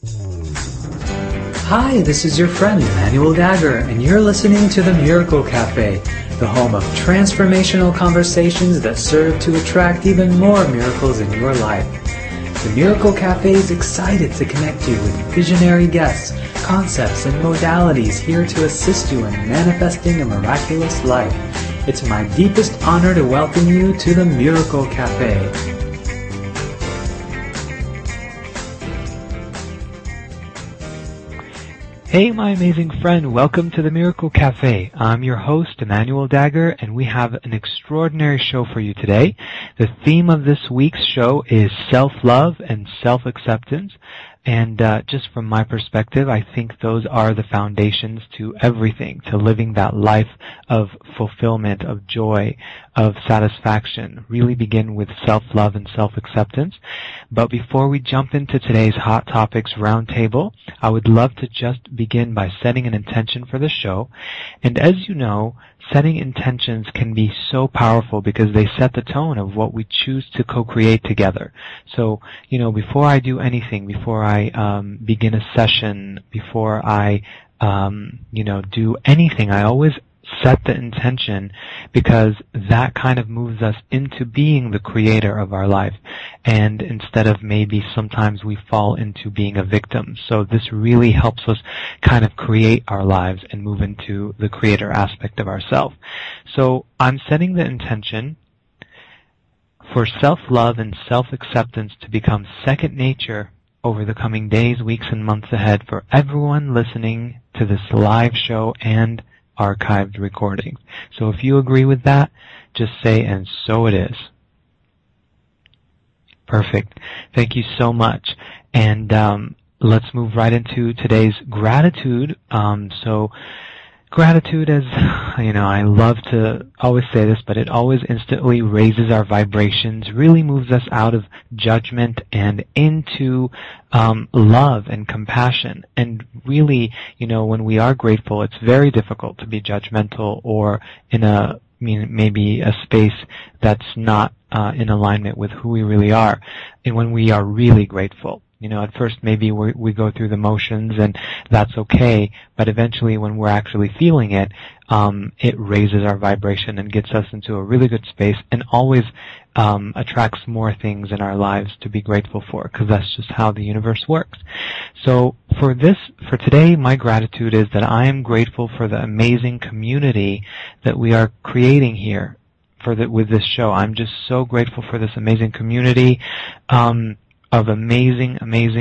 Hi, this is your friend Emmanuel Dagger, and you're listening to the Miracle Cafe, the home of transformational conversations that serve to attract even more miracles in your life. The Miracle Cafe is excited to connect you with visionary guests, concepts, and modalities here to assist you in manifesting a miraculous life. It's my deepest honor to welcome you to the Miracle Cafe. Hey, my amazing friend, welcome to the Miracle Cafe. I'm your host, Emmanuel Dagger, and we have an extraordinary show for you today. The theme of this week's show is self-love and self-acceptance. And just from my perspective, I think those are the foundations to everything, to living that life of fulfillment, of joy, of satisfaction. Really begin with self-love and self-acceptance. But before we jump into today's Hot Topics Roundtable, I would love to just begin by setting an intention for the show. And as you know, setting intentions can be so powerful because they set the tone of what we choose to co-create together. So, before I do anything, before I begin a session, before I, do anything, I always set the intention because that kind of moves us into being the creator of our life. And instead of maybe sometimes we fall into being a victim. So this really helps us kind of create our lives and move into the creator aspect of ourselves. So I'm setting the intention for self-love and self-acceptance to become second nature over the coming days, weeks, and months ahead for everyone listening to this live show and archived recordings. So if you agree with that, just say, and so it is. Perfect. Thank you so much. And let's move right into today's gratitude. So gratitude, as I love to always say this, but it always instantly raises our vibrations, really moves us out of judgment and into love and compassion. And really, when we are grateful, it's very difficult to be judgmental or in maybe a space that's not in alignment with who we really are. And when we are really grateful, at first maybe we go through the motions and that's okay, but eventually when we're actually feeling it, it raises our vibration and gets us into a really good space and always attracts more things in our lives to be grateful for, because that's just how the universe works. So for today, my gratitude is that I am grateful for the amazing community that we are creating here with this show. I'm just so grateful for this amazing community of amazing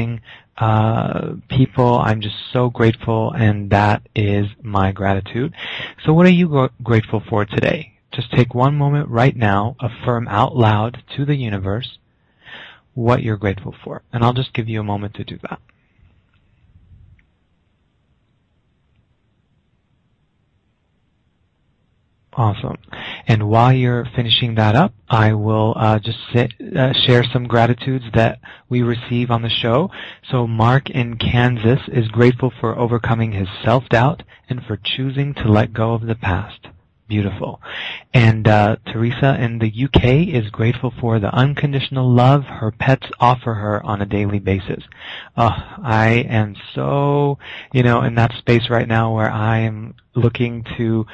people. I'm just so grateful, and that is my gratitude. So what are you grateful for today? Just take one moment right now, affirm out loud to the universe what you're grateful for. And I'll just give you a moment to do that. Awesome. And while you're finishing that up, I will just share some gratitudes that we receive on the show. So Mark in Kansas is grateful for overcoming his self-doubt and for choosing to let go of the past. Beautiful. And Teresa in the UK is grateful for the unconditional love her pets offer her on a daily basis. I am so, in that space right now where I am looking to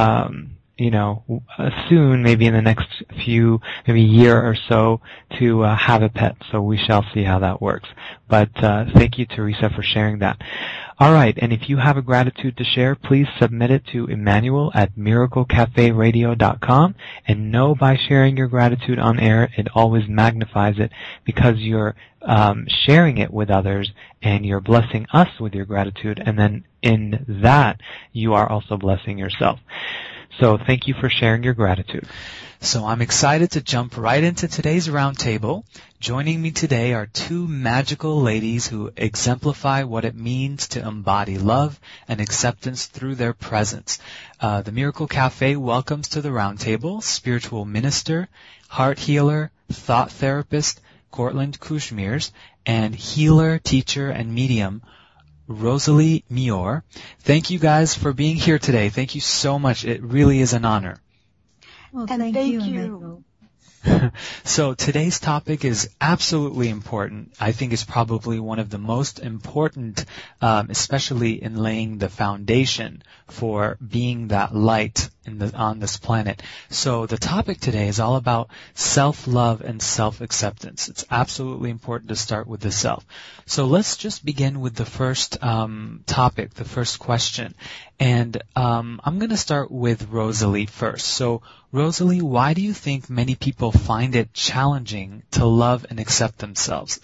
soon, maybe in the next maybe year or so, to have a pet. So we shall see how that works. But thank you, Teresa, for sharing that. All right, and if you have a gratitude to share, please submit it to Emmanuel@miraclecaferadio.com. And know by sharing your gratitude on air, it always magnifies it because you're sharing it with others and you're blessing us with your gratitude. And then in that, you are also blessing yourself. So thank you for sharing your gratitude. So I'm excited to jump right into today's roundtable. Joining me today are two magical ladies who exemplify what it means to embody love and acceptance through their presence. The Miracle Cafe welcomes to the roundtable spiritual minister, heart healer, thought therapist, Cortland Kushmirs, and healer, teacher, and medium, Rosalie Mior. Thank you guys for being here today. Thank you so much. It really is an honor. Well, thank you. So today's topic is absolutely important. I think it's probably one of the most important, especially in laying the foundation for being that light on this planet. So the topic today is all about self-love and self-acceptance. It's absolutely important to start with the self. So let's just begin with the first topic, the first question. And I'm going to start with Rosalie first. So Rosalie, why do you think many people find it challenging to love and accept themselves?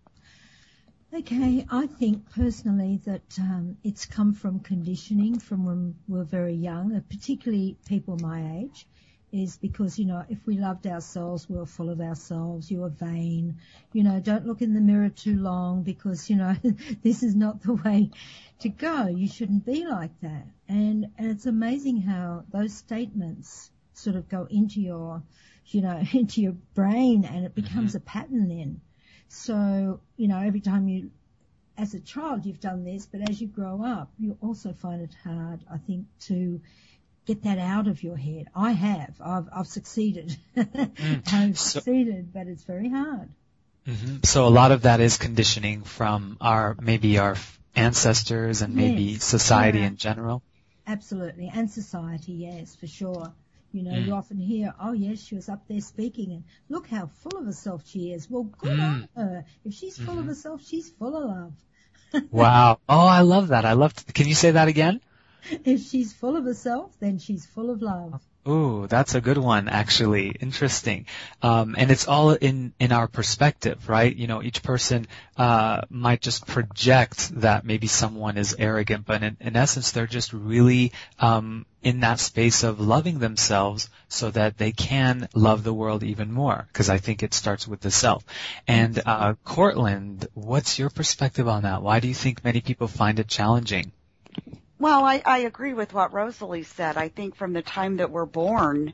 Okay, I think personally that it's come from conditioning from when we're very young, particularly people my age, is because, if we loved ourselves, we were full of ourselves, you were vain, don't look in the mirror too long because, this is not the way to go. You shouldn't be like that. And it's amazing how those statements sort of go into your, into your brain, and it becomes a pattern then. So, every time as a child you've done this, but as you grow up, you also find it hard, I think, to get that out of your head. I have. I've succeeded. I've succeeded, but it's very hard. Mm-hmm. So a lot of that is conditioning from our ancestors and maybe society in general. Absolutely. And society, yes, for sure. You often hear, oh, yes, she was up there speaking, and look how full of herself she is. Well, good on her. If she's full of herself, she's full of love. Wow. Oh, I love that. Can you say that again? If she's full of herself, then she's full of love. Ooh, that's a good one, actually. Interesting. And it's all in our perspective, right? Each person might just project that maybe someone is arrogant, but in essence, they're just really in that space of loving themselves so that they can love the world even more, because I think it starts with the self. And Cortland, what's your perspective on that? Why do you think many people find it challenging? Well, I agree with what Rosalie said. I think from the time that we're born,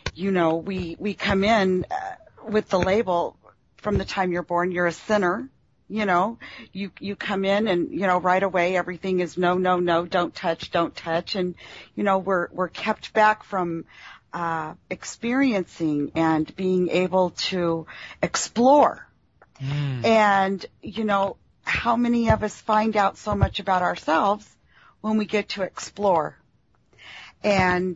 we come in with the label from the time you're born, you're a sinner. You come in and, right away everything is no, no, no, don't touch. And, we're kept back from experiencing and being able to explore. And, how many of us find out so much about ourselves when we get to explore? And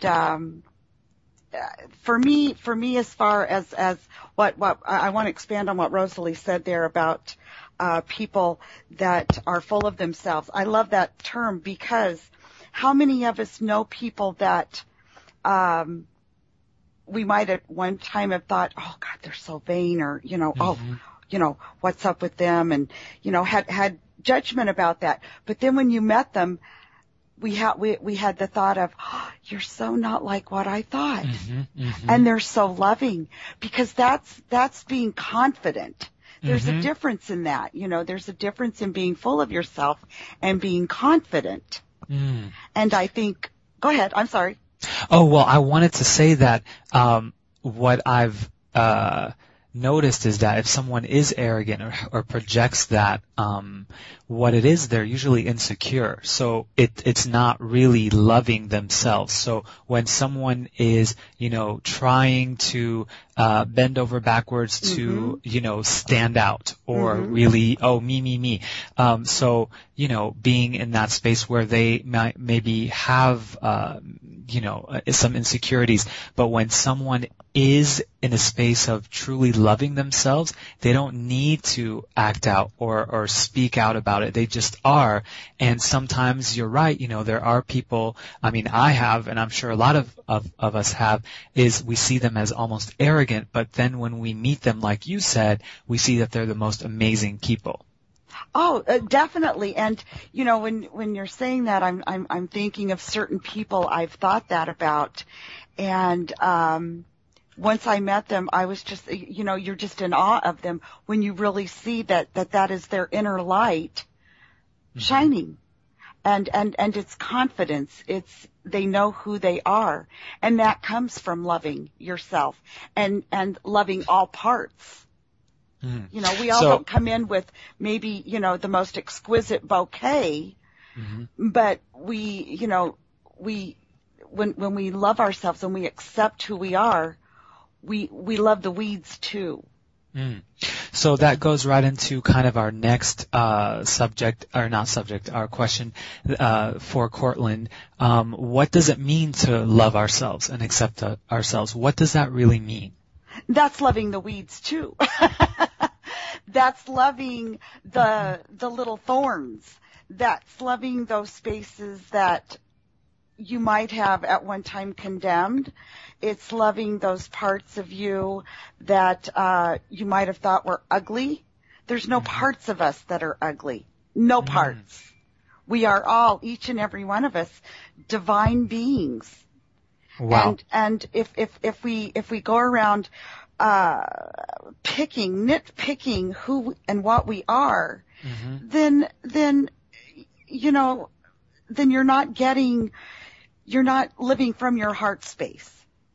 for me, as far as what I want to expand on what Rosalie said there about people that are full of themselves. I love that term, because how many of us know people that we might at one time have thought, oh God, they're so vain, or what's up with them, and had judgment about that. But then when you met them, we had the thought of, oh, you're so not like what I thought. And they're so loving, because that's being confident. There's a difference in that. There's a difference in being full of yourself and being confident. And I think, go ahead, I'm sorry. Oh, well, I wanted to say that what I've noticed is that if someone is arrogant or projects that, what it is, they're usually insecure. So it's not really loving themselves. So when someone is, trying to bend over backwards to, stand out, or really, oh, me. So, being in that space where they might maybe have, some insecurities, but when someone is in a space of truly loving themselves, they don't need to act out or speak out about it. They just are. And sometimes you're right, there are people, I have, and I'm sure a lot of us have, is we see them as almost arrogant, but then when we meet them, like you said, we see that they're the most amazing people. Oh, definitely. And, when you're saying that, I'm thinking of certain people I've thought that about. And, once I met them, I was just, you're just in awe of them when you really see that is their inner light shining. And it's confidence. They know who they are. And that comes from loving yourself and loving all parts. We all don't come in with maybe, the most exquisite bouquet, but when we love ourselves and we accept who we are, we love the weeds too. So that goes right into kind of our next our question for Cortland. What does it mean to love ourselves and accept ourselves? What does that really mean? That's loving the weeds too. That's loving the little thorns. That's loving those spaces that you might have at one time condemned. It's loving those parts of you that you might have thought were ugly. There's no parts of us that are ugly. No parts. We are all, each and every one of us, divine beings. Wow. And if we go around nitpicking who and what we are, then you're not living from your heart space.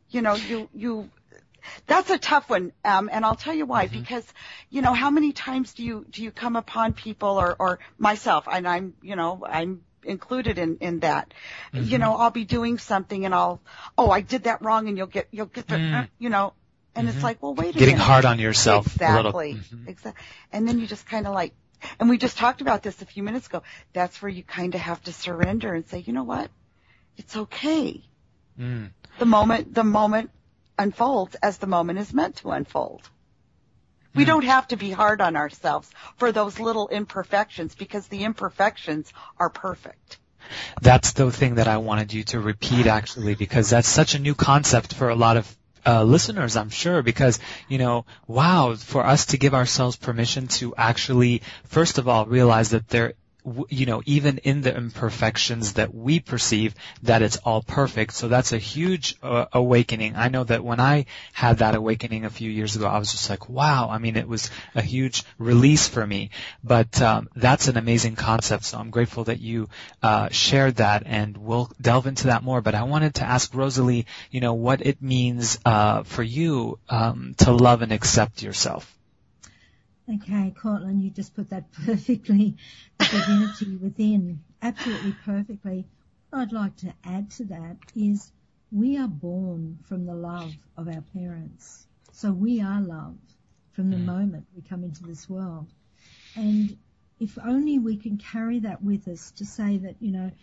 That's a tough one, and I'll tell you why. Because, how many times do you come upon people or myself, and I'm included in that. I'll be doing something and I did that wrong, and you'll get the, and it's like, well, wait a minute. Getting hard on yourself. Exactly. Exactly. And then you just kind of and we just talked about this a few minutes ago. That's where you kind of have to surrender and say, you know what? It's okay. The moment unfolds as the moment is meant to unfold. We don't have to be hard on ourselves for those little imperfections, because the imperfections are perfect. That's the thing that I wanted you to repeat, actually, because that's such a new concept for a lot of listeners, I'm sure, because, wow, for us to give ourselves permission to actually, first of all, realize that there, even in the imperfections that we perceive, that it's all perfect. So that's a huge awakening. I know that when I had that awakening a few years ago, I was just like, wow. I mean, it was a huge release for me. But that's an amazing concept. So I'm grateful that you shared that, and we'll delve into that more. But I wanted to ask Rosalie, what it means for you to love and accept yourself. Okay, Cortland, you just put that perfectly, the divinity within, absolutely perfectly. What I'd like to add to that is we are born from the love of our parents. So we are love from the moment we come into this world. And if only we can carry that with us to say that,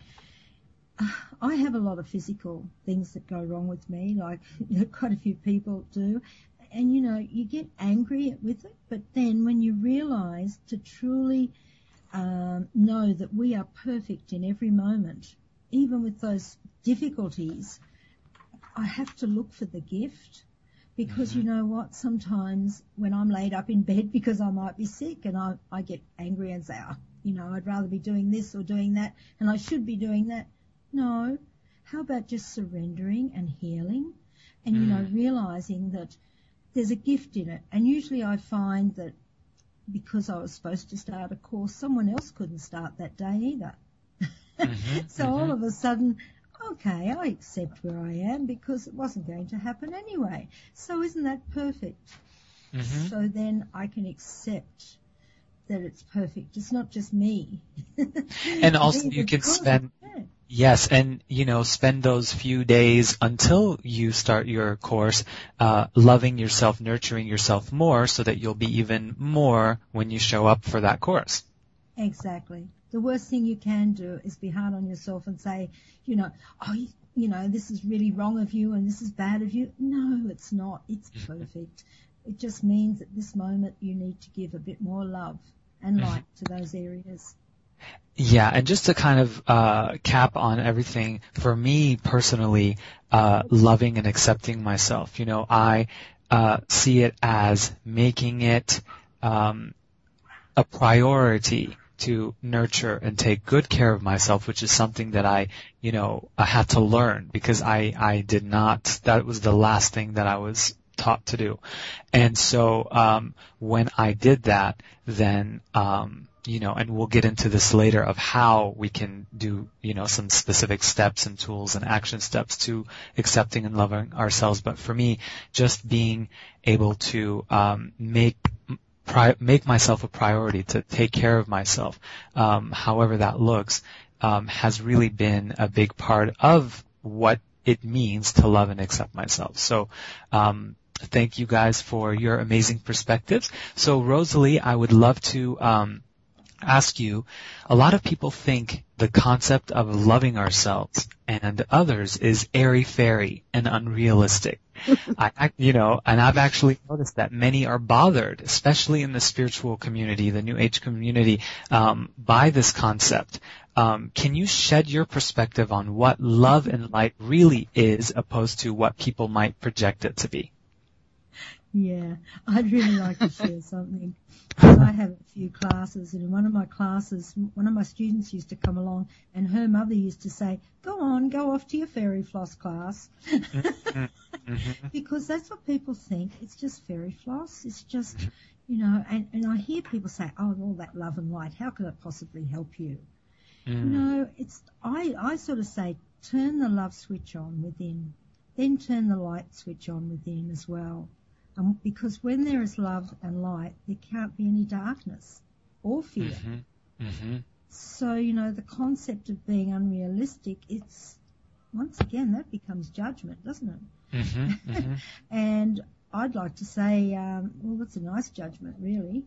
I have a lot of physical things that go wrong with me, like quite a few people do. And, you get angry with it, but then when you realize to truly know that we are perfect in every moment, even with those difficulties, I have to look for the gift, because you know what, sometimes when I'm laid up in bed because I might be sick and I get angry and say, I'd rather be doing this or doing that, and I should be doing that. No, how about just surrendering and healing and, realizing that there's a gift in it. And usually I find that because I was supposed to start a course, someone else couldn't start that day either. So all of a sudden, okay, I accept where I am because it wasn't going to happen anyway. So isn't that perfect? So then I can accept that it's perfect. It's not just me. And also you can spend... Yes, and, spend those few days until you start your course loving yourself, nurturing yourself more, so that you'll be even more when you show up for that course. Exactly. The worst thing you can do is be hard on yourself and say, this is really wrong of you and this is bad of you. No, it's not. It's perfect. It just means at this moment you need to give a bit more love and light to those areas. Yeah, and just to kind of cap on everything, for me personally, loving and accepting myself, I see it as making it a priority to nurture and take good care of myself, which is something that I had to learn, because I did not, that was the last thing that I was taught to do. And so when I did that, then and we'll get into this later of how we can do, some specific steps and tools and action steps to accepting and loving ourselves. But for me, just being able to make myself a priority, to take care of myself, however that looks, has really been a big part of what it means to love and accept myself. So Thank you guys for your amazing perspectives. So Rosalie, I would love to ask you, a lot of people think the concept of loving ourselves and others is airy-fairy and unrealistic. And I've actually noticed that many are bothered, especially in the spiritual community, the New Age community, by this concept. Can you shed your perspective on what love and light really is, opposed to what people might project it to be? Yeah, I'd really like to share something. I have a few classes, and in one of my classes, one of my students used to come along, and her mother used to say, go off to your fairy floss class. Because that's what people think. It's just fairy floss. It's just, and I hear people say, oh, all that love and light, how could it possibly help you? I sort of say, turn the love switch on within, then turn the light switch on within as well. Because when there is love and light, there can't be any darkness or fear. So, the concept of being unrealistic, it's, once again, that becomes judgment, doesn't it? And I'd like to say, well, that's a nice judgment, really.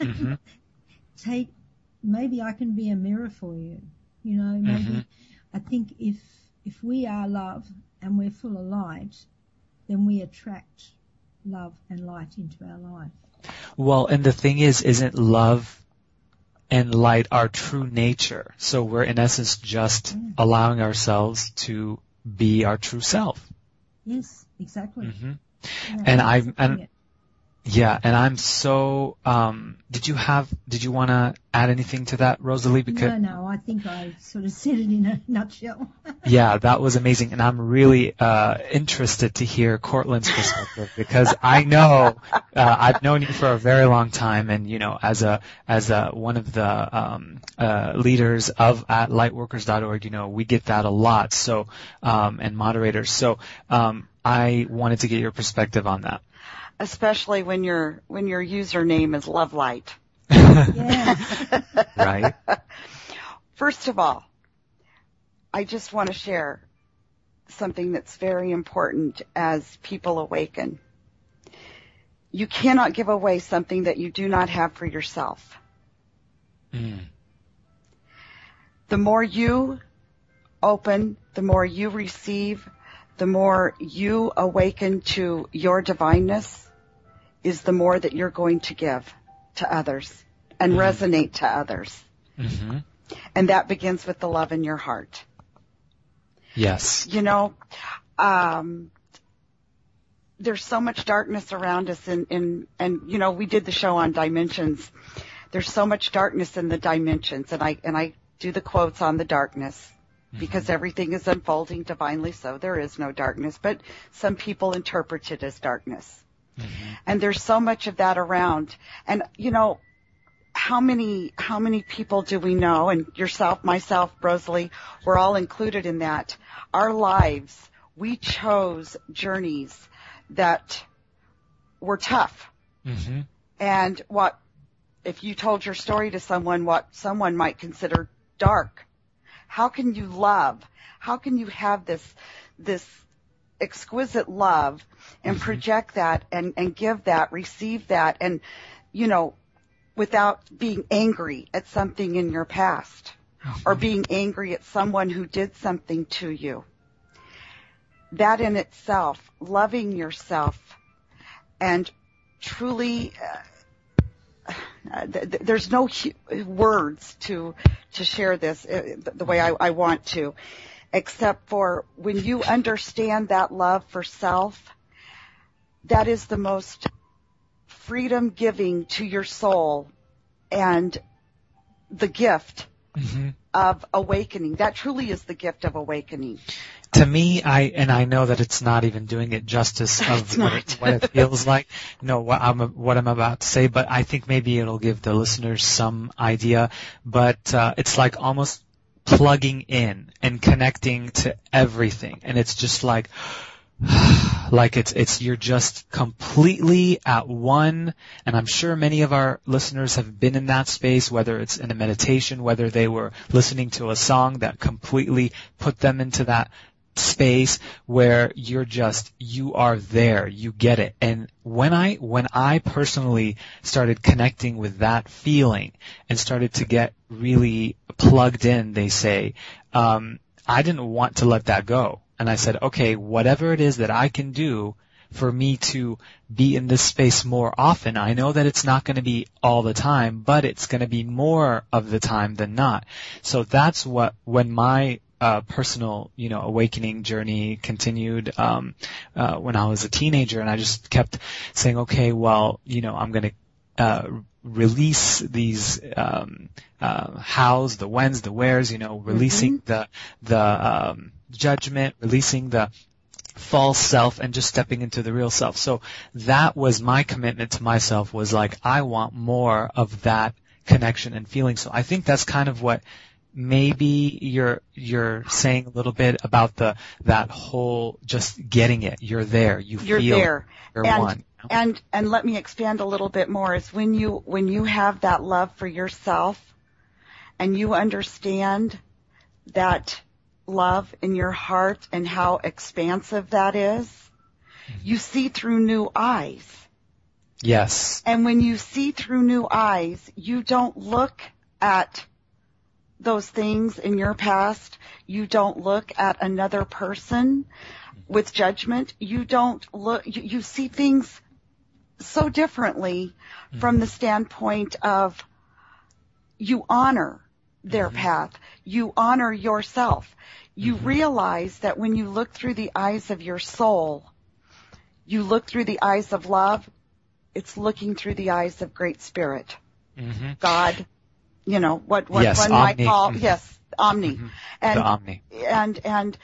Maybe I can be a mirror for you. Maybe I think if we are love and we're full of light, then we attract love and light into our life. Well, and the thing is, isn't love and light our true nature? So we're in essence just allowing ourselves to be our true self. Yes, exactly. Yeah, and I'm so, did you want to add anything to that, Rosalie? Because No, I think I sort of said it in a nutshell. Yeah, that was amazing, and I'm really interested to hear Cortland's perspective, because I know, I've known you for a very long time, and, as one of the leaders at lightworkers.org, we get that a lot, so, and moderators, so, I wanted to get your perspective on that. Especially when your username is Love Light. Yes. Right. First of all, I just want to share something that's very important as people awaken. You cannot give away something that you do not have for yourself. The more you open, the more you receive, the more you awaken to your divineness, is the more that you're going to give to others and resonate to others. And that begins with the love in your heart. Yes. There's so much darkness around us and we did the show on dimensions. There's so much darkness in the dimensions, and I do the quotes on the darkness. Because everything is unfolding divinely, so there is no darkness. But some people interpret it as darkness. And there's so much of that around. And, how many people do we know? And yourself, myself, Rosalie, we're all included in that. Our lives, we chose journeys that were tough. And if you told your story to someone, what someone might consider dark. How can you love? How can you have this exquisite love and project that and give that, receive that, and, without being angry at something in your past or being angry at someone who did something to you? That in itself, loving yourself and truly, there's no words to share this the way I want to, except for when you understand that love for self, that is the most freedom giving to your soul and the gift of awakening. That truly is the gift of awakening. To me, I know that it's not even doing it justice of what it feels like. What I'm about to say, but I think maybe it'll give the listeners some idea. But it's like almost plugging in and connecting to everything, and it's just like it's you're just completely at one. And I'm sure many of our listeners have been in that space, whether it's in a meditation, whether they were listening to a song that completely put them into that space where you are there, you get it. And when I personally started connecting with that feeling and started to get really plugged in, they say, I didn't want to let that go. And I said, okay, whatever it is that I can do for me to be in this space more often, I know that it's not going to be all the time, but it's going to be more of the time than not. So that's when my personal, awakening journey continued, when I was a teenager, and I just kept saying, okay, well, I'm going to, release these, hows, the whens, the wheres, releasing the judgment, releasing the false self, and just stepping into the real self. So that was my commitment to myself, was like, I want more of that connection and feeling. So I think that's kind of what maybe you're saying a little bit about that whole just getting it. You're there. You're there. You're one. And let me expand a little bit more, is when you have that love for yourself and you understand that love in your heart and how expansive that is, you see through new eyes. Yes. And when you see through new eyes, you don't look at those things in your past. You don't look at another person with judgment. You don't look, you see things so differently from the standpoint of you honor their path. You honor yourself. You realize that when you look through the eyes of your soul, you look through the eyes of love, it's looking through the eyes of Great Spirit. God, what yes, one Omni. might call, yes, Omni. And, the Omni. And,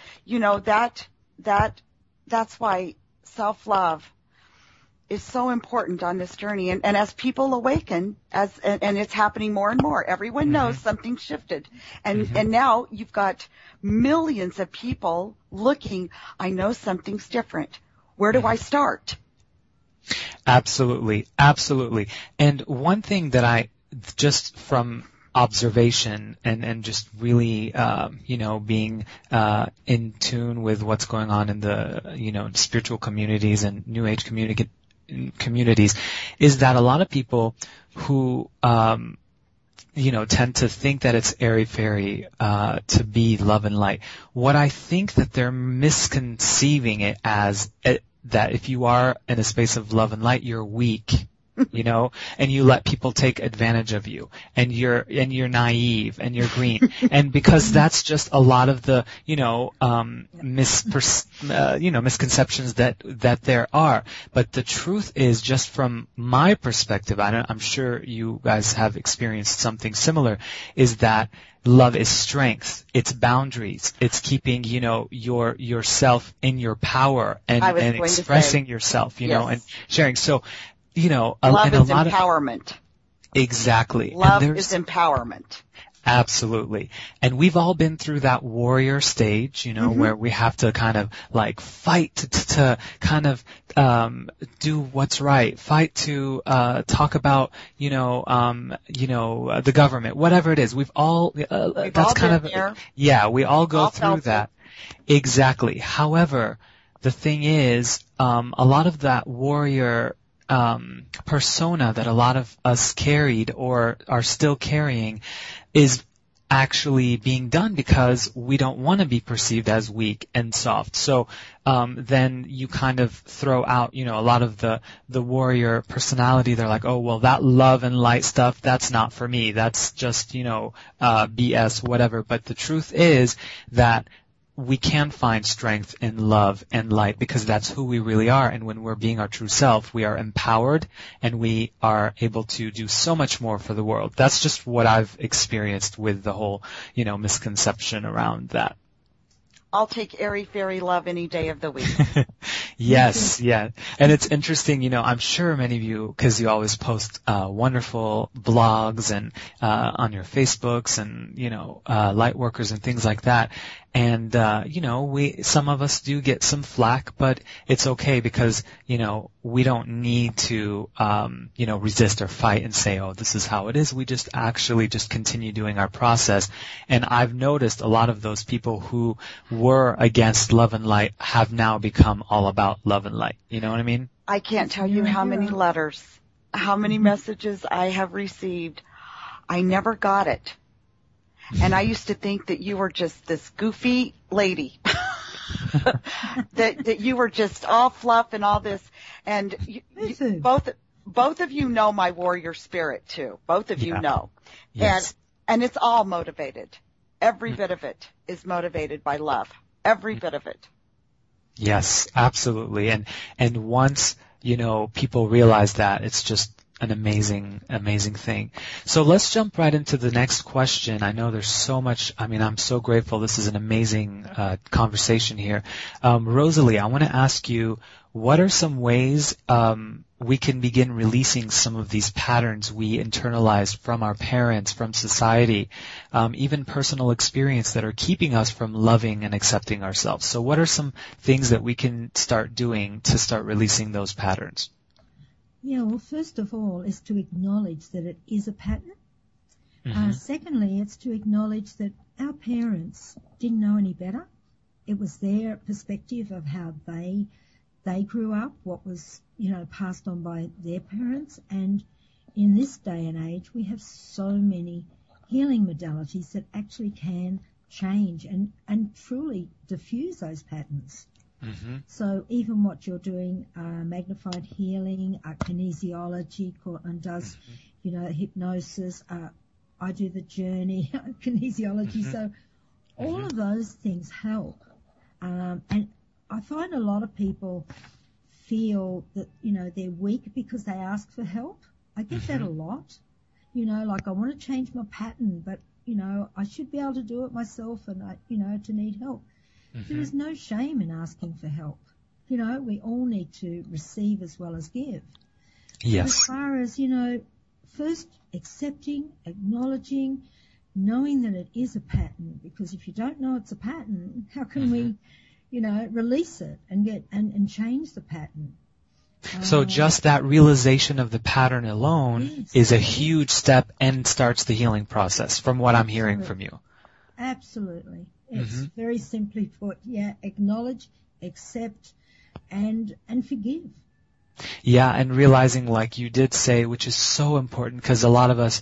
that's why self-love is so important on this journey. And as people awaken, and it's happening more and more, everyone knows something shifted. And now you've got millions of people looking, I know something's different. Where do I start? Absolutely. Absolutely. And one thing that I, just from observation and just really, being in tune with what's going on in the, spiritual communities and New Age communities, is that a lot of people who, tend to think that it's airy-fairy to be love and light. What I think that they're misconceiving it as, that if you are in a space of love and light, you're weak. And you let people take advantage of you, and you're naive, and you're green, and because that's just a lot of the, misconceptions that there are. But the truth is, just from my perspective, I'm sure you guys have experienced something similar, is that love is strength. It's boundaries. It's keeping, yourself in your power and expressing yourself, and sharing. So, love is empowerment. Exactly. Love is empowerment. Absolutely. And we've all been through that warrior stage, where we have to kind of like fight to kind of do what's right, fight to talk about, the government, whatever it is. We've all that's all kind of there. Yeah, we all go all through that. Exactly. However, the thing is, a lot of that warrior persona that a lot of us carried or are still carrying is actually being done because we don't want to be perceived as weak and soft. So then you kind of throw out, a lot of the warrior personality. They're like, oh, well, that love and light stuff, that's not for me. That's just, BS, whatever. But the truth is that we can find strength in love and light because that's who we really are. And when we're being our true self, we are empowered and we are able to do so much more for the world. That's just what I've experienced with the whole, misconception around that. I'll take airy-fairy love any day of the week. Yes, yeah. And it's interesting, I'm sure many of you, because you always post wonderful blogs and on your Facebooks and, light workers and things like that. And, some of us do get some flack, but it's okay because, we don't need to, resist or fight and say, oh, this is how it is. We just actually just continue doing our process. And I've noticed a lot of those people who were against love and light have now become all about love and light. You know what I mean? I can't tell you how many letters, how many messages I have received. I never got it. And I used to think that you were just this goofy lady, that you were just all fluff and all this. And both of you know my warrior spirit too. Both of you know. Yes. And it's all motivated. Every bit of it is motivated by love. Every bit of it. Yes, absolutely. And once, people realize that, it's just an amazing thing. So let's jump right into the next question. I know there's so much, I'm so grateful. This is an amazing conversation here. Rosalie, I want to ask you, what are some ways we can begin releasing some of these patterns we internalized from our parents, from society, even personal experience that are keeping us from loving and accepting ourselves? So what are some things that we can start doing to start releasing those patterns? Yeah, well, first of all is to acknowledge that it is a pattern. Secondly, it's to acknowledge that our parents didn't know any better. It was their perspective of how they grew up, what was, passed on by their parents. And in this day and age, we have so many healing modalities that actually can change and truly diffuse those patterns. So even what you're doing, magnified healing, kinesiology, and does, hypnosis, I do the journey, kinesiology. So all of those things help. And I find a lot of people feel that, they're weak because they ask for help. I get that a lot. Like I want to change my pattern, but, I should be able to do it myself and, to need help. There is no shame in asking for help. We all need to receive as well as give. Yes. As far as, first accepting, acknowledging, knowing that it is a pattern, because if you don't know it's a pattern, how can we, release it and change the pattern? So just that realization of the pattern alone is a huge step and starts the healing process, from what I'm hearing from you. Absolutely. It's very simply put, acknowledge, accept, and forgive. Yeah, and realizing, like you did say, which is so important, because a lot of us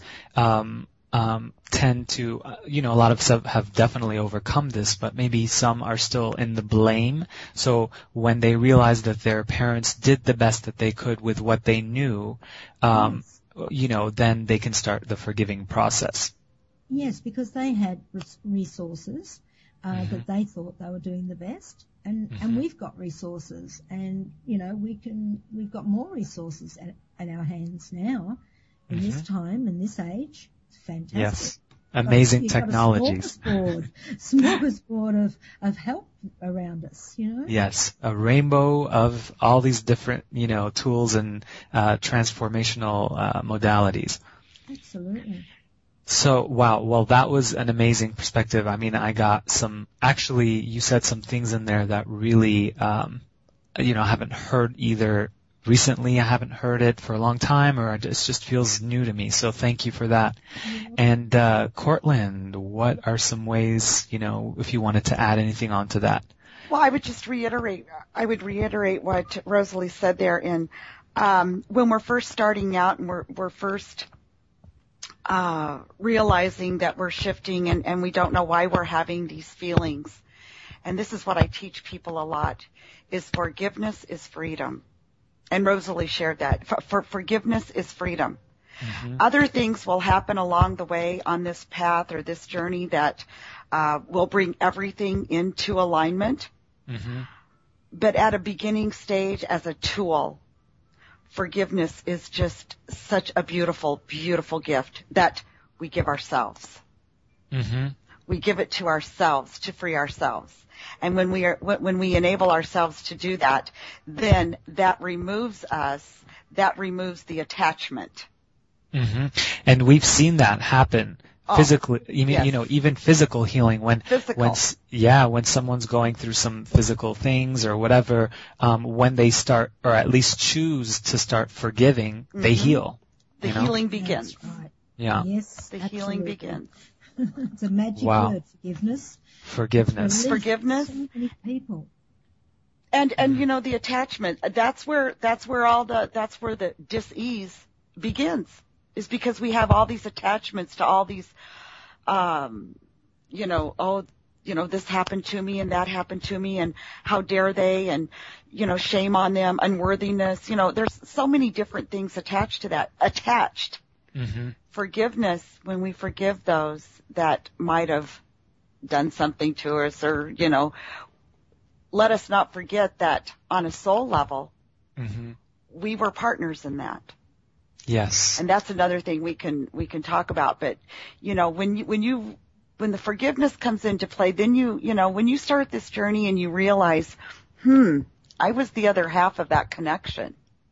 tend to, a lot of us have definitely overcome this, but maybe some are still in the blame. So when they realize that their parents did the best that they could with what they knew, then they can start the forgiving process. Yes, because they had resources that they thought they were doing the best, and we've got resources, and we've got more resources at our hands now in this time and this age. It's fantastic. Yes, amazing technologies. Smorgasbord of help around us. Yes, a rainbow of all these different tools and transformational modalities. Absolutely. So, wow, well, that was an amazing perspective. I got you said some things in there that really, I haven't heard either recently. I haven't heard it for a long time, or it just feels new to me. So thank you for that. And, Cortland, what are some ways, if you wanted to add anything onto that? Well, I would reiterate what Rosalie said there when we're first starting out and we're first realizing that we're shifting and we don't know why we're having these feelings. And this is what I teach people a lot, is forgiveness is freedom. And Rosalie shared that. For forgiveness is freedom. Other things will happen along the way on this path or this journey that will bring everything into alignment. But at a beginning stage, as a tool, forgiveness is just such a beautiful, beautiful gift that we give ourselves. We give it to ourselves to free ourselves. And when we enable ourselves to do that, then that removes the attachment. Mm-hmm. And we've seen that happen physically. Yes. Even physical healing when someone's going through some physical things or whatever, when they start, or at least choose to start forgiving, they heal. The healing begins. That's right. Yeah. Yes, The healing begins. It's a magic Wow. word, forgiveness. Forgiveness. Relief Forgiveness. for so many people. And the attachment, that's where the dis-ease begins, is because we have all these attachments to all these, this happened to me and that happened to me and how dare they, and, shame on them, unworthiness, there's so many different things attached to that, Mm-hmm. Forgiveness, when we forgive those that might have done something to us, or, let us not forget that on a soul level, we were partners in that. Yes. And that's another thing we can talk about. But, when the forgiveness comes into play, then when you start this journey and you realize, I was the other half of that connection.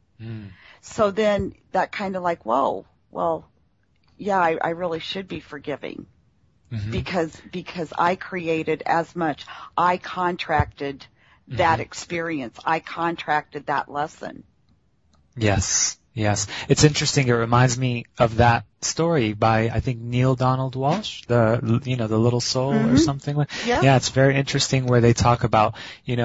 So then that kind of like, whoa, well, yeah, I really should be forgiving. Because I created as much. I contracted that experience. I contracted that lesson. Yes. Yes. It's interesting. It reminds me of that story by, I think, Neil Donald Walsh, the Little Soul or something like. Yeah, it's very interesting where they talk about,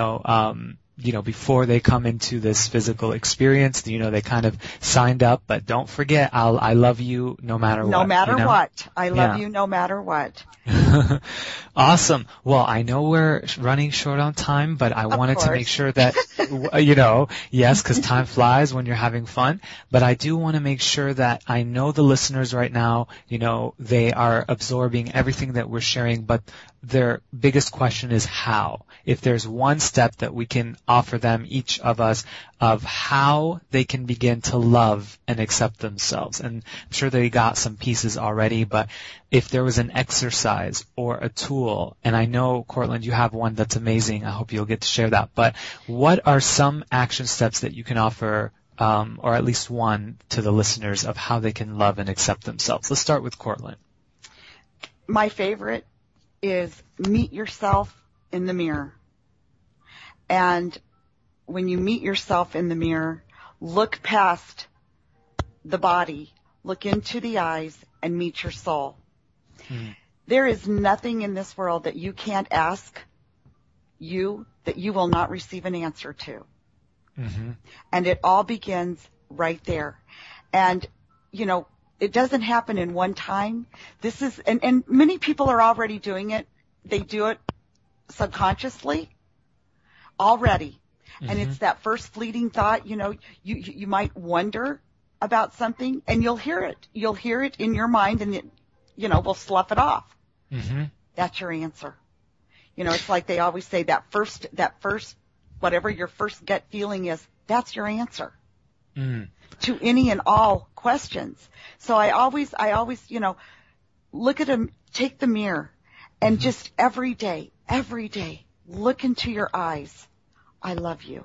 before they come into this physical experience, they kind of signed up, but don't forget, I love you no matter what. No matter what. I love you no matter what. Awesome. Well, I know we're running short on time, but I wanted to make sure that, yes, because time flies when you're having fun, but I do want to make sure that I know the listeners right now, they are absorbing everything that we're sharing, but their biggest question is how. If there's one step that we can offer them, each of us, of how they can begin to love and accept themselves. And I'm sure they got some pieces already, but if there was an exercise or a tool, and I know, Cortland, you have one that's amazing. I hope you'll get to share that. But what are some action steps that you can offer, or at least one, to the listeners of how they can love and accept themselves? Let's start with Cortland. My favorite is meet yourself in the mirror. And when you meet yourself in the mirror, look past the body, look into the eyes, and meet your soul. There is nothing in this world that you can't ask that you will not receive an answer to. And it all begins right there. And, it doesn't happen in one time. This is, and many people are already doing it. They do it subconsciously already. And it's that first fleeting thought, you might wonder about something and you'll hear it. You'll hear it in your mind and it, we'll slough it off. That's your answer. It's like they always say that first, whatever your first gut feeling is, that's your answer to any and all questions. So I always, look at them, take the mirror and just every day, look into your eyes. I love you.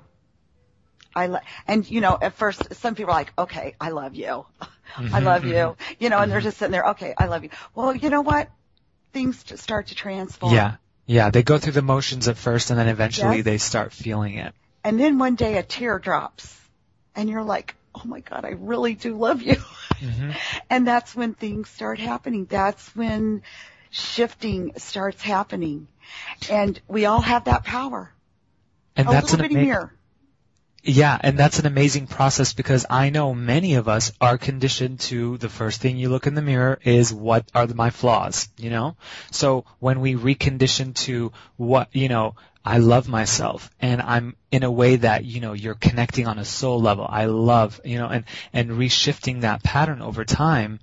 At first some people are like, okay, I love you. I love you. And they're just sitting there, okay, I love you. Well, you know what? Things start to transform. Yeah. They go through the motions at first and then eventually they start feeling it. And then one day a tear drops and you're like, oh my God, I really do love you. And that's when things start happening. That's when shifting starts happening. And we all have that power. And that's little bitty mirror. Yeah, and that's an amazing process because I know many of us are conditioned to the first thing you look in the mirror is what are my flaws, So when we recondition to what, I love myself and I'm in a way that, you're connecting on a soul level. I love, and reshifting that pattern over time,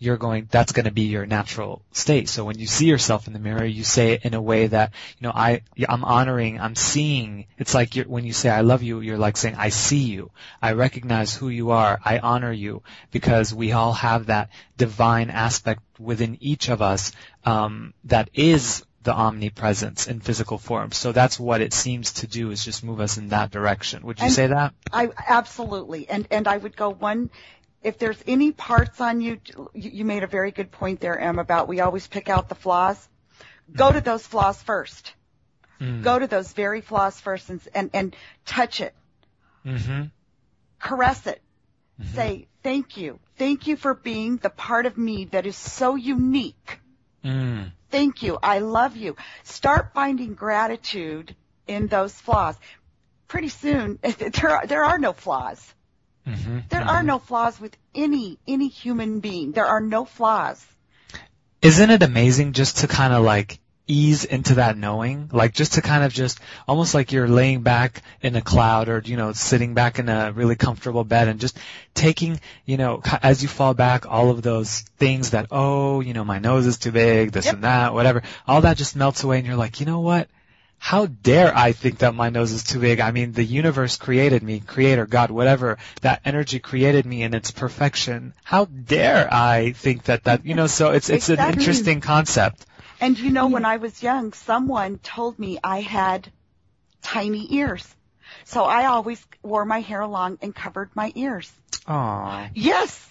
that's going to be your natural state. So when you see yourself in the mirror, you say it in a way that, I'm honoring, I'm seeing. It's like when you say I love you, you're like saying I see you. I recognize who you are. I honor you, because we all have that divine aspect within each of us that is the omnipresence in physical form. So that's what it seems to do, is just move us in that direction. Would you say that? I absolutely. And I would go if there's any parts on you made a very good point there, Em, about we always pick out the flaws. Go to those flaws first. Go to those very flaws first and touch it. Mm-hmm. Caress it. Mm-hmm. Say, thank you. Thank you for being the part of me that is so unique. Thank you. I love you. Start finding gratitude in those flaws. Pretty soon, there are no flaws. Mm-hmm. There are no flaws with any human being. There are no flaws. Isn't it amazing just to kind of like ease into that knowing? Like just to kind of just almost like you're laying back in a cloud, or, sitting back in a really comfortable bed and just taking, as you fall back, all of those things that, my nose is too big, this and that, whatever, all that just melts away, and you're like, you know what? How dare I think that my nose is too big? I mean, the universe created me, Creator, God, whatever, that energy created me in its perfection. How dare I think that, so it's Exactly. an interesting concept. And when I was young, someone told me I had tiny ears. So I always wore my hair long and covered my ears. Aww. Yes,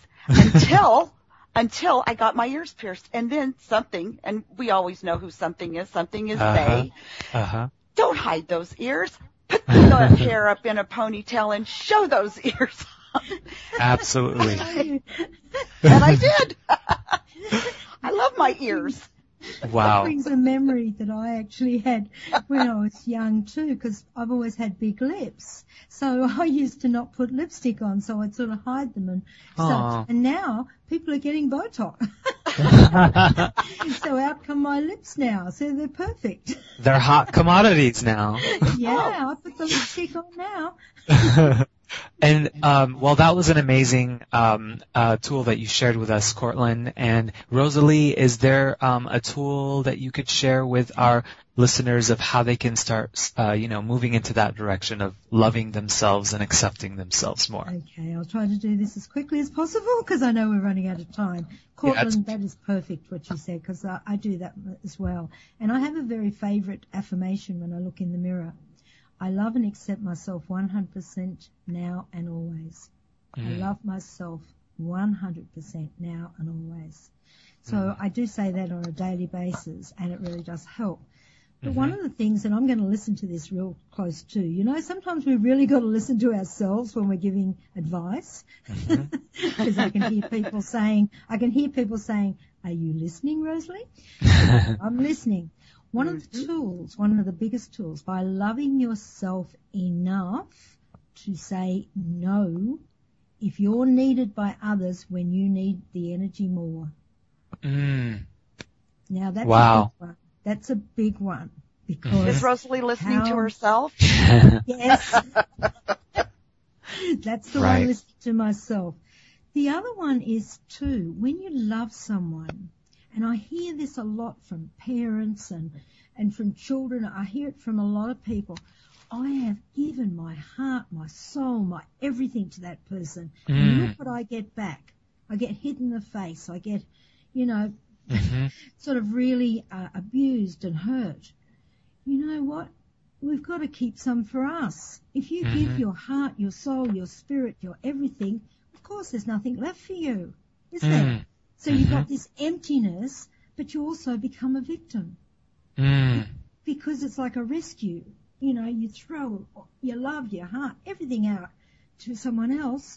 until I got my ears pierced. And then something, and we always know who something is they. Don't hide those ears. Put the hair up in a ponytail and show those ears. Absolutely. And I did. I love my ears. Wow. That brings a memory that I actually had when I was young too, because I've always had big lips. So I used to not put lipstick on, so I'd sort of hide them and stuff. And now people are getting Botox. So out come my lips now. So they're perfect. They're hot commodities now. Yeah, I put the lipstick on now. And that was an amazing tool that you shared with us, Cortland. And Rosalie, is there a tool that you could share with our listeners of how they can start, moving into that direction of loving themselves and accepting themselves more? Okay, I'll try to do this as quickly as possible because I know we're running out of time. Cortland, that is perfect what you said, because I do that as well. And I have a very favourite affirmation when I look in the mirror. I love and accept myself 100% now and always. I love myself 100% now and always. So I do say that on a daily basis, and it really does help. But one of the things, and I'm going to listen to this real close too, sometimes we really got to listen to ourselves when we're giving advice. Because I can hear people saying, are you listening, Rosalie? I'm listening. One of the biggest tools, by loving yourself enough to say no if you're needed by others when you need the energy more. Now that's a big one. That's a big one. Because is Rosalie listening to herself? Yes. That's the one, listening to myself. The other one is too, when you love someone, and I hear this a lot from parents and from children. I hear it from a lot of people. I have given my heart, my soul, my everything to that person. And look what I get back. I get hit in the face. I get, sort of really abused and hurt. You know what? We've got to keep some for us. If you give your heart, your soul, your spirit, your everything, of course there's nothing left for you, is there? So you've got this emptiness, but you also become a victim. Because it's like a rescue. You throw your love, your heart, everything out to someone else.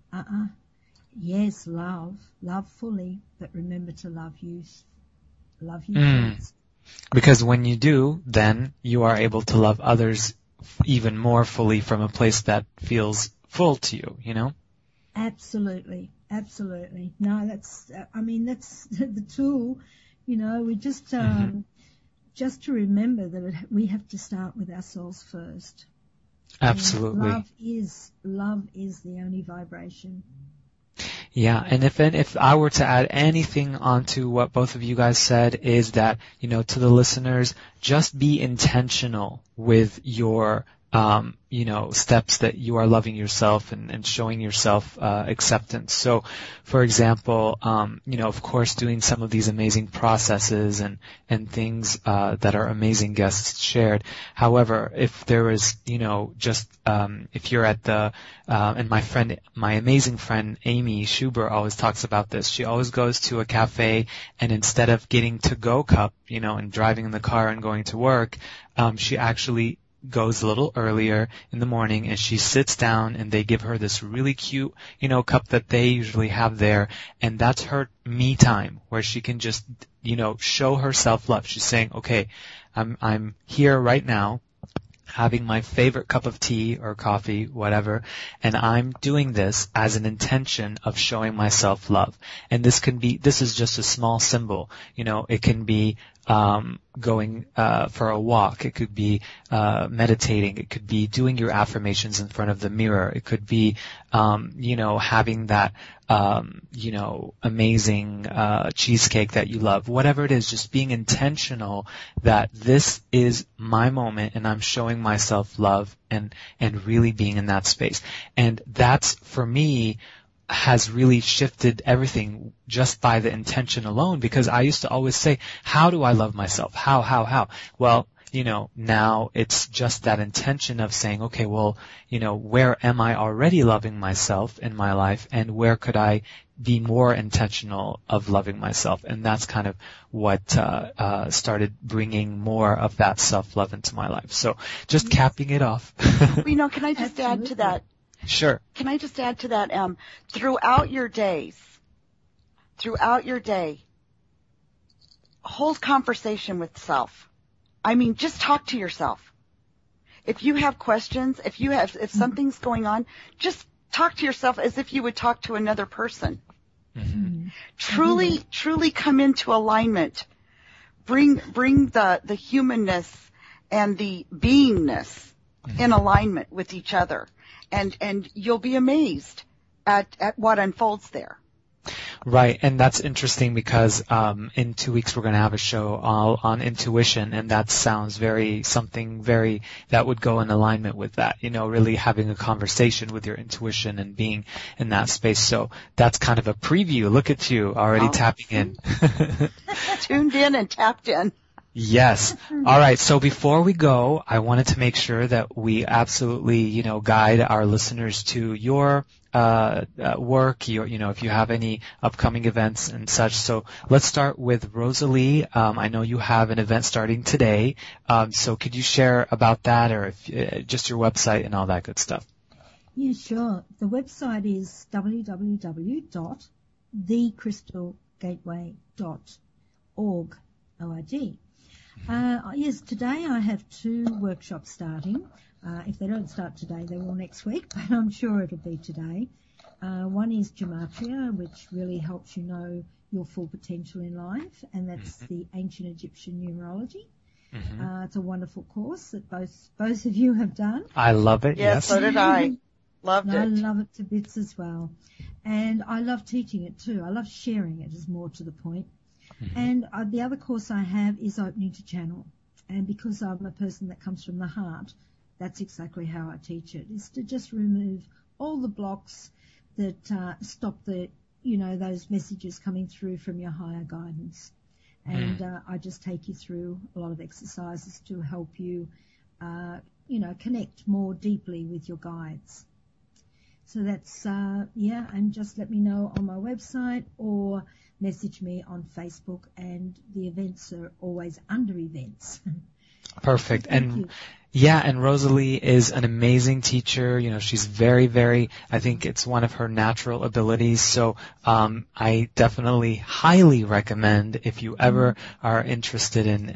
Yes, love fully, but remember to love you first. Because when you do, then you are able to love others even more fully from a place that feels full to you, Absolutely. Absolutely. No, that's the tool, we just to remember that we have to start with ourselves first. Absolutely. Love is the only vibration. Yeah, and if I were to add anything onto what both of you guys said, is that, to the listeners, just be intentional with your steps that you are loving yourself and showing yourself acceptance. So, for example, of course, doing some of these amazing processes and things that our amazing guests shared. However, if there is, if you're at the and my amazing friend Amy Schuber always talks about this. She always goes to a cafe, and instead of getting to-go cup, and driving in the car and going to work, she actually goes a little earlier in the morning, and she sits down, and they give her this really cute, cup that they usually have there, and that's her me time, where she can just, show her self-love. She's saying, okay, I'm here right now, having my favorite cup of tea or coffee, whatever, and I'm doing this as an intention of showing myself love. And this is just a small symbol. It can be going for a walk. It could be meditating. It could be doing your affirmations in front of the mirror. It could be, having that, amazing cheesecake that you love. Whatever it is, just being intentional that this is my moment and I'm showing myself love and really being in that space. And that's, for me, has really shifted everything just by the intention alone, because I used to always say, how do I love myself? How? Well, now it's just that intention of saying, okay, well, where am I already loving myself in my life, and where could I be more intentional of loving myself? And that's kind of what started bringing more of that self-love into my life. So just capping it off. Can I just add to that? Sure. Can I just add to that? Throughout your day, hold conversation with self. I mean, just talk to yourself. If you have questions, if something's going on, just talk to yourself as if you would talk to another person. Mm-hmm. Truly come into alignment. Bring the humanness and the beingness in alignment with each other. And you'll be amazed at what unfolds there. Right, and that's interesting because in 2 weeks we're going to have a show all on intuition, and that sounds something that would go in alignment with that, really having a conversation with your intuition and being in that space. So that's kind of a preview. Look at you already tapping in. Tuned in and tapped in. Yes. All right. So before we go, I wanted to make sure that we absolutely, guide our listeners to your work, if you have any upcoming events and such. So let's start with Rosalie. I know you have an event starting today. So could you share about that, or just your website and all that good stuff? Yeah, sure. The website is www.thecrystalgateway.org. Yes, today I have 2 workshops starting. If they don't start today, they will next week, but I'm sure it'll be today. One is Gematria, which really helps you know your full potential in life, and that's the ancient Egyptian numerology. Mm-hmm. It's a wonderful course that both of you have done. I love it. Yes, so did I. Loved it. I love it to bits as well. And I love teaching it too. I love sharing it, is more to the point. Mm-hmm. And the other course I have is Opening to Channel. And because I'm a person that comes from the heart, that's exactly how I teach it, is to just remove all the blocks that stop those messages coming through from your higher guidance. And I just take you through a lot of exercises to help you, connect more deeply with your guides. So that's, and just let me know on my website or message me on Facebook, and the events are always under events. Perfect. Thank you. Yeah, and Rosalie is an amazing teacher. She's very, very, I think it's one of her natural abilities. So, I definitely highly recommend, if you ever are interested in,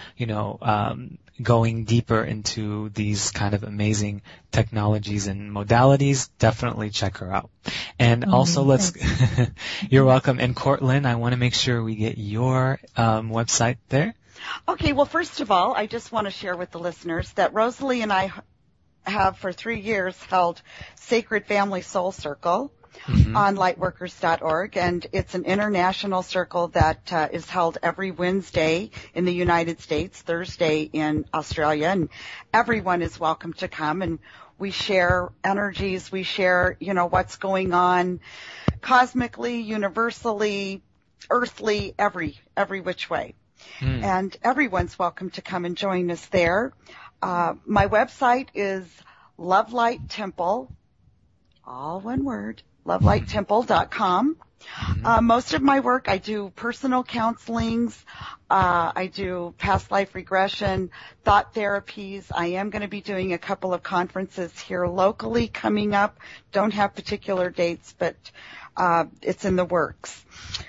going deeper into these kind of amazing technologies and modalities, definitely check her out. And also you're welcome. And Courtland, I want to make sure we get your, website there. Okay, well, first of all, I just want to share with the listeners that Rosalie and I have for 3 years held Sacred Family Soul Circle on lightworkers.org, and it's an international circle that is held every Wednesday in the United States, Thursday in Australia, and everyone is welcome to come, and we share energies, we share, what's going on cosmically, universally, earthly, every which way. And everyone's welcome to come and join us there. My website is Love Light Temple, all one word, lovelighttemple.com. Most of my work, I do personal counselings, I do past life regression, thought therapies. I am going to be doing a couple of conferences here locally coming up. Don't have particular dates, but it's in the works.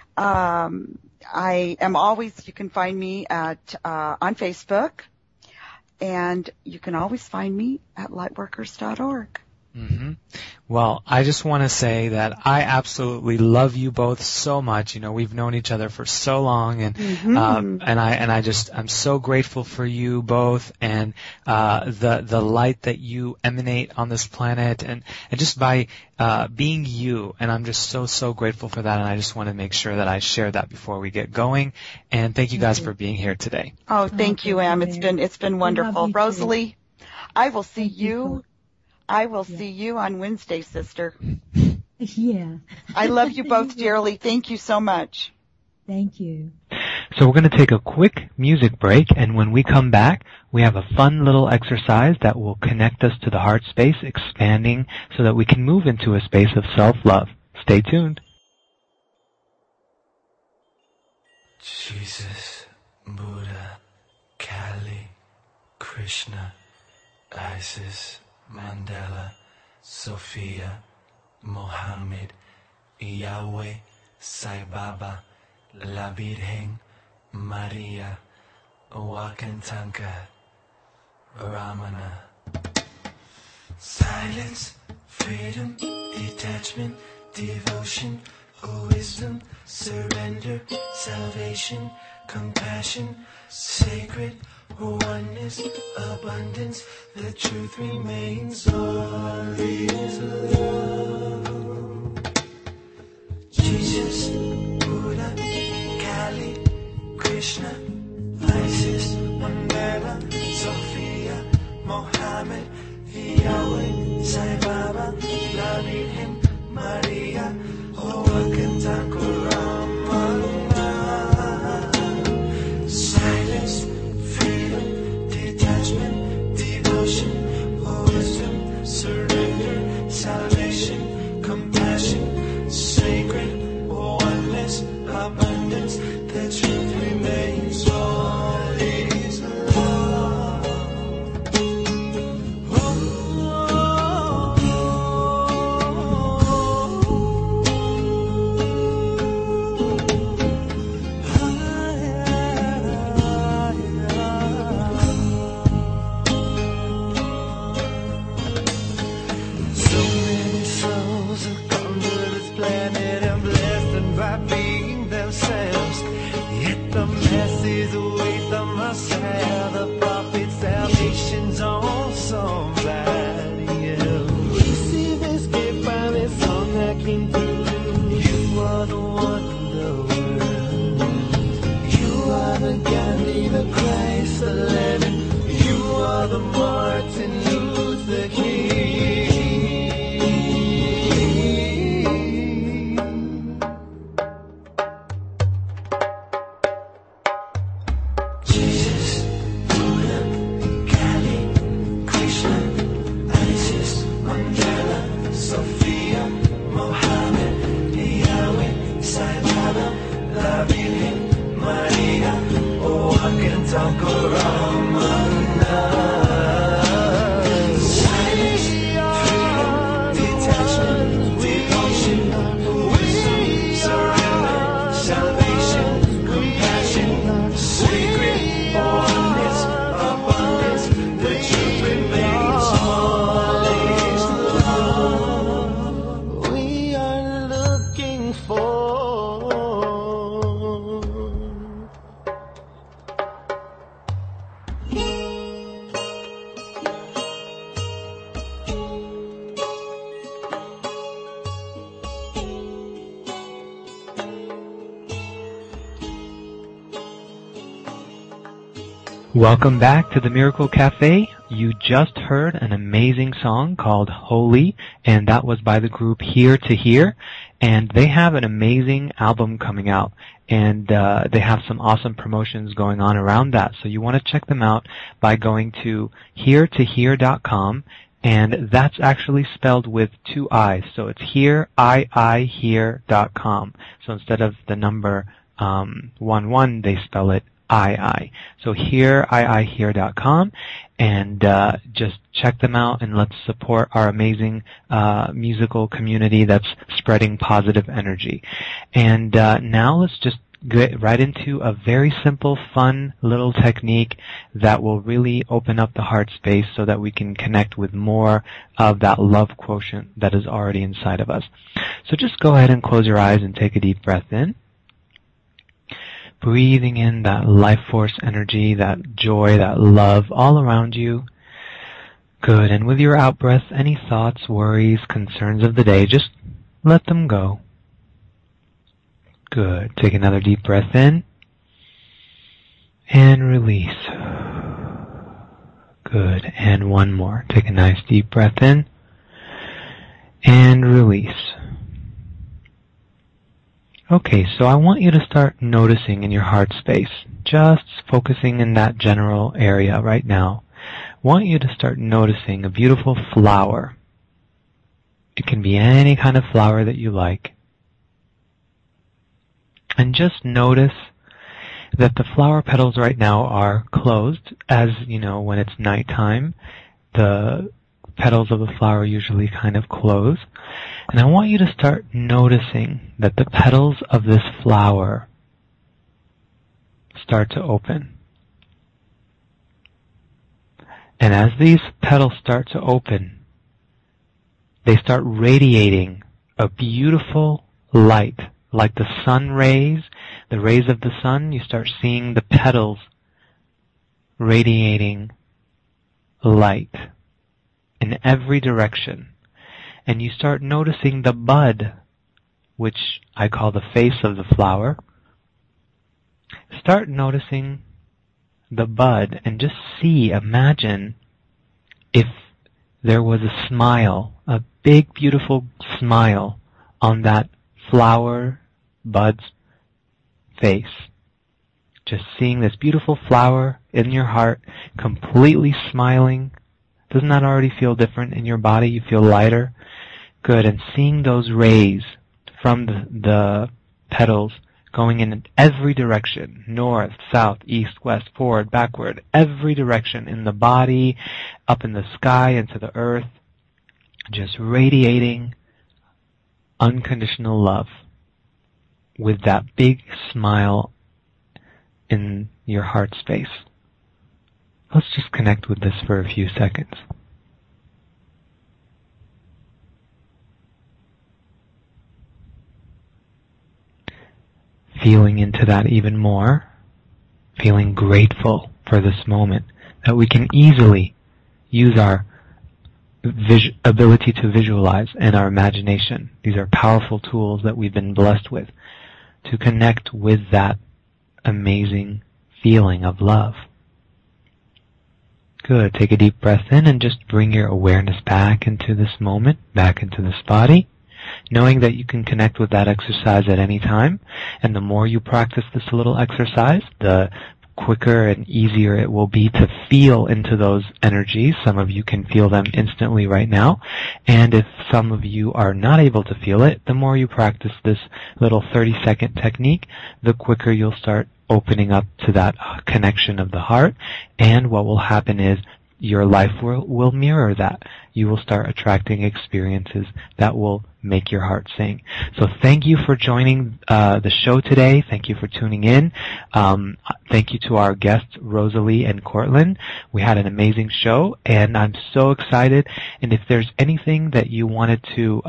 I am always, you can find me at on Facebook, and you can always find me at lightworkers.org. Well, I just want to say that I absolutely love you both so much. We've known each other for so long, and I'm so grateful for you both, and the light that you emanate on this planet, and just by being you. And I'm just so grateful for that, and I just want to make sure that I share that before we get going. And thank you guys for being here today. Oh, thank you, Em. It's been wonderful. Rosalie, I will see you. I will see you on Wednesday, sister. Yeah. I love you both dearly. Thank you so much. Thank you. So we're going to take a quick music break, and when we come back, we have a fun little exercise that will connect us to the heart space, expanding so that we can move into a space of self-love. Stay tuned. Jesus, Buddha, Kali, Krishna, Isis, Mandela, Sophia, Mohammed, Yahweh, Sai Baba, La Virgen, Maria, Wakantanka, Ramana. Silence, freedom, detachment, devotion, wisdom, surrender, salvation, compassion, sacred, oneness, abundance, the truth remains, all is love. Jesus, Buddha, Kali, Krishna, Isis, Mandela, Sophia, Mohammed, Yahweh, Sai Baba, La Virgen, Maria, Owakantaku Ramana. Silence, freedom, detachment, devotion, wisdom, surrender, salvation, compassion, sacred, oneness, abundance, the truth remains, all is love. Welcome back to the Miracle Cafe. You just heard an amazing song called Holy, and that was by the group Here to Hear, and they have an amazing album coming out, and they have some awesome promotions going on around that. So you want to check them out by going to hearetohear.com, and that's actually spelled with 2 I's. So it's hear.com. So instead of the number 11, they spell it I. So hear.com, and just check them out, and let's support our amazing musical community that's spreading positive energy. And now let's just get right into a very simple, fun little technique that will really open up the heart space so that we can connect with more of that love quotient that is already inside of us. So just go ahead and close your eyes and take a deep breath in. Breathing in that life force energy, that joy, that love all around you. Good. And with your out breath, any thoughts, worries, concerns of the day, just let them go. Good. Take another deep breath in. And release. Good. And one more. Take a nice deep breath in. And release. Okay, so I want you to start noticing in your heart space, just focusing in that general area right now. I want you to start noticing a beautiful flower. It can be any kind of flower that you like. And just notice that the flower petals right now are closed. As you know, when it's nighttime, the petals of the flower usually kind of close. And I want you to start noticing that the petals of this flower start to open. And as these petals start to open, they start radiating a beautiful light, like the sun rays, the rays of the sun. You start seeing the petals radiating light in every direction. And you start noticing the bud, which I call the face of the flower. Start noticing the bud and just imagine if there was a smile, a big, beautiful smile on that flower bud's face. Just seeing this beautiful flower in your heart, completely smiling. Doesn't that already feel different in your body? You feel lighter? Good. And seeing those rays from the petals going in every direction, north, south, east, west, forward, backward, every direction in the body, up in the sky, into the earth, just radiating unconditional love with that big smile in your heart space. Let's just connect with this for a few seconds. Feeling into that even more, feeling grateful for this moment, that we can easily use our ability to visualize and our imagination. These are powerful tools that we've been blessed with to connect with that amazing feeling of love. Good. Take a deep breath in and just bring your awareness back into this moment, back into this body, knowing that you can connect with that exercise at any time. And the more you practice this little exercise, the quicker and easier it will be to feel into those energies. Some of you can feel them instantly right now. And if some of you are not able to feel it, the more you practice this little 30-second technique, the quicker you'll start opening up to that connection of the heart. And what will happen is your life will mirror that. You will start attracting experiences that will make your heart sing. So thank you for joining the show today. Thank you for tuning in. Thank you to our guests, Rosalie and Cortland. We had an amazing show, and I'm so excited. And if there's anything that you wanted to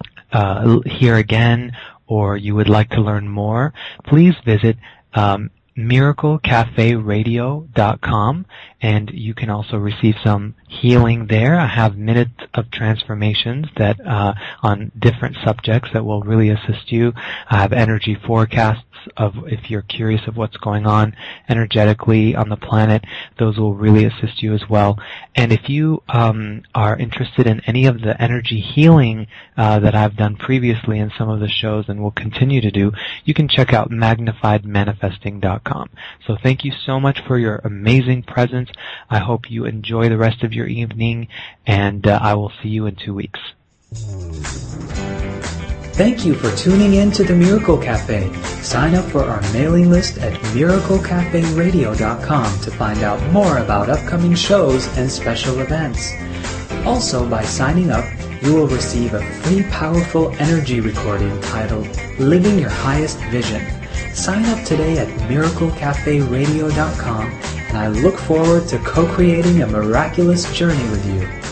hear again, or you would like to learn more, please visit miraclecaferadio.com, and you can also receive some healing there. I have minutes of transformations that on different subjects that will really assist you. I have energy forecasts of if you're curious of what's going on energetically on the planet. Those will really assist you as well. And if you are interested in any of the energy healing that I've done previously in some of the shows and will continue to do, you can check out magnifiedmanifesting.com. So thank you so much for your amazing presence. I hope you enjoy the rest of your evening, and I will see you in 2 weeks. Thank you for tuning in to the Miracle Cafe. Sign up for our mailing list at miraclecaferadio.com to find out more about upcoming shows and special events. Also, by signing up, you will receive a free powerful energy recording titled Living Your Highest Vision. Sign up today at miraclecaferadio.com, and I look forward to co-creating a miraculous journey with you.